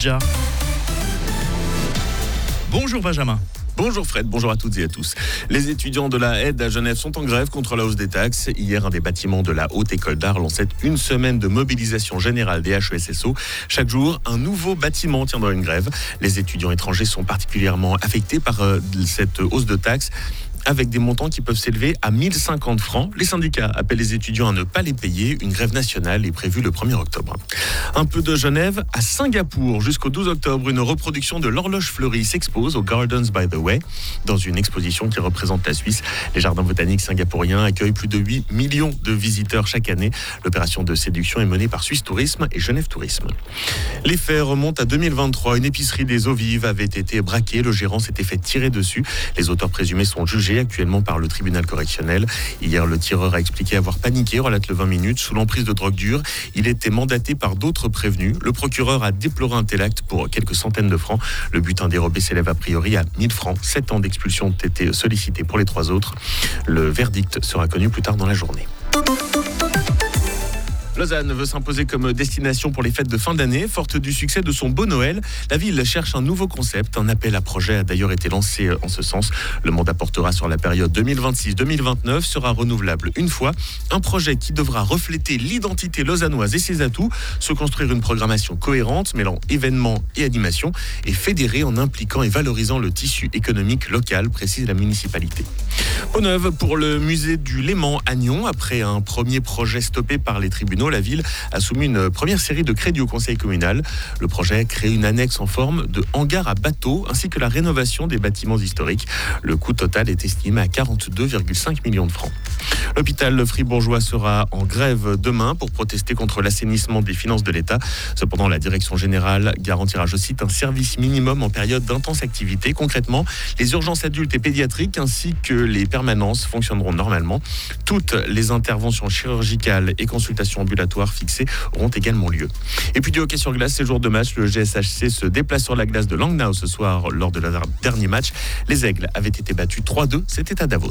Déjà. Bonjour Benjamin. Bonjour Fred, bonjour à toutes et à tous. Les étudiants de la Aide à Genève sont en grève contre la hausse des taxes. Hier, un des bâtiments de la Haute École d'Art lançait une semaine de mobilisation générale des HESSO. Chaque jour, un nouveau bâtiment tiendra une grève. Les étudiants étrangers sont particulièrement affectés par cette hausse de taxes, avec des montants qui peuvent s'élever à 1050 francs. Les syndicats appellent les étudiants à ne pas les payer. Une grève nationale est prévue le 1er octobre. Un peu de Genève à Singapour. Jusqu'au 12 octobre, une reproduction de l'horloge fleurie s'expose au Gardens by the Way, dans une exposition qui représente la Suisse. Les jardins botaniques singapouriens accueillent plus de 8 millions de visiteurs chaque année. L'opération de séduction est menée par Suisse Tourisme et Genève Tourisme. Les faits remontent à 2023. Une épicerie des eaux vives avait été braquée. Le gérant s'était fait tirer dessus. Les auteurs présumés sont jugés actuellement par le tribunal correctionnel. Hier, le tireur a expliqué avoir paniqué, relate le 20 minutes, sous l'emprise de drogue dure. Il était mandaté par d'autres prévenus. Le procureur a déploré un tel acte pour quelques centaines de francs. Le butin dérobé s'élève a priori à 1000 francs. 7 ans d'expulsion ont été sollicités pour les 3 autres. Le verdict sera connu plus tard dans la journée. Lausanne veut s'imposer comme destination pour les fêtes de fin d'année. Forte du succès de son Beau Noël, la ville cherche un nouveau concept. Un appel à projet a d'ailleurs été lancé en ce sens. Le mandat portera sur la période 2026-2029, sera renouvelable une fois. Un projet qui devra refléter l'identité lausannoise et ses atouts, se construire une programmation cohérente, mêlant événements et animations, et fédérer en impliquant et valorisant le tissu économique local, précise la municipalité. Au neuf pour le musée du Léman à Nyon. Après un premier projet stoppé par les tribunaux, la ville a soumis une première série de crédits au conseil communal. Le projet crée une annexe en forme de hangar à bateaux ainsi que la rénovation des bâtiments historiques. Le coût total est estimé à 42,5 millions de francs. L'hôpital fribourgeois sera en grève demain pour protester contre l'assainissement des finances de l'État. Cependant, la direction générale garantira, je cite, un service minimum en période d'intense activité. Concrètement, les urgences adultes et pédiatriques ainsi que les permanences fonctionneront normalement. Toutes les interventions chirurgicales et consultations ambulatoires fixées auront également lieu. Et puis du hockey sur glace, c'est jour de match. Le GSHC se déplace sur la glace de Langnau ce soir lors de leur dernier match. Les Aigles avaient été battus 3-2. C'était à Davos.